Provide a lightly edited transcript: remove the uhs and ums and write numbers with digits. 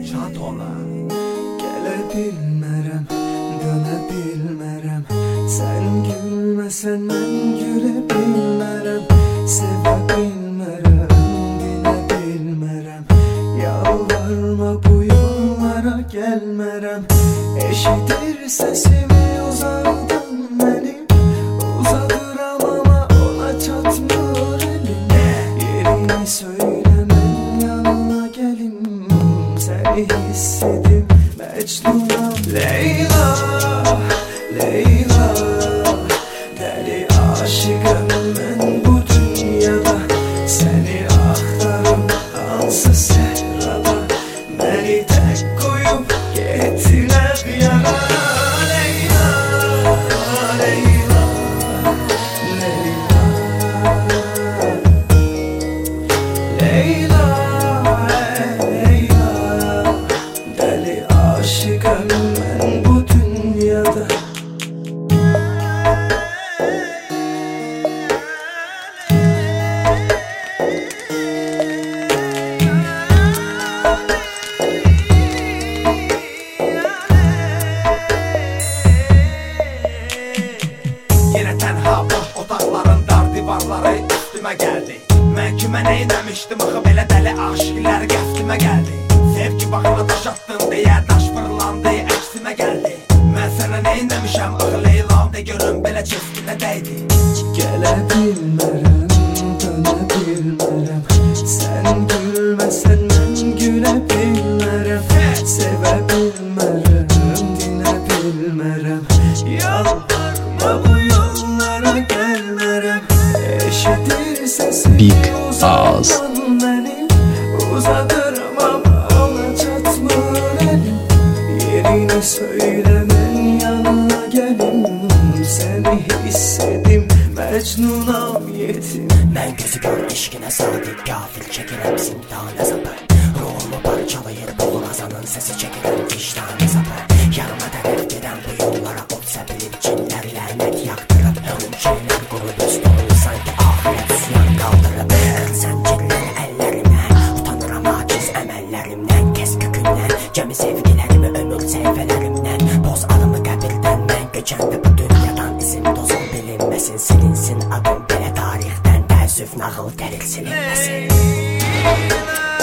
şad ola. Gələ bilmərəm, dönə bilmərəm. Sən gülməsən mən gülə bilmərəm. Sevə bilmərəm, dinə bilmərəm. Yalvarma bu yollara gəlmərəm. Eşidir səsimi uzaqdan mənim. Uzadıram ama ona çatmır elim. Yerini söyle mən yanına gəlim. Səni hiss edim Mecnunam. Leyla, Leyla, dəli aşıqım mən bu dünyada. Səni axtarım hansı səhrada. Məni tək qoyub getdilər yana. Leyla, Leyla, Leyla, Leyla, Leyla, dəli aşıqım mən bu dünyada. Yine tenha boş otaqların dar divarları üstümə gəldi. Mən kimə neyləmişdim axı belə dəli aşıqlər qəftimə gəldi. Sevgi baxına daş attın deyə daş fırlandı əksimə gəldi. Mən sənə neyləmişəm axı Leylam de görüm belə çeskinə dəydi. Gələ bilmərəm, dönə bilmərəm. Sən gülməsən mən gülə bilmərəm. Sevə bilmərəm, dinə bilmərəm. Yalvarma bu yollara gəlmərəm. Eşidir səsimi Big uzaqdan Ağız. mənim. Uzadırım ama ona çatmır elim. Yerini söyle mən yanına gəlim. Səni hiss edim Mecnunam yetim. Mən gözü gör eşqinə sadiq gafil çəkirəm zindana sapı. Ruhumu parçalayır boğazanın səsi çəkirəm vicdanı sapı. Yanıma tərəf gedən bu yollara ot səpilib cinlər lənət yaqdırıb. Hörümçəklər qurub üst oldu sanki ahirət üsyan qaldırıb. Zəncirlər əllərimdən utanıram aciz əməllərimdən. Kəs kökündən cəmi sevgilərimi ömür səhifələrimdən. Boz adımı qəbirdən mən göçəndə bu dünyadan izim tozum bilinməsin. Silinsin adım belə tarixdən təəssüf nağıl gəlir silinməsin.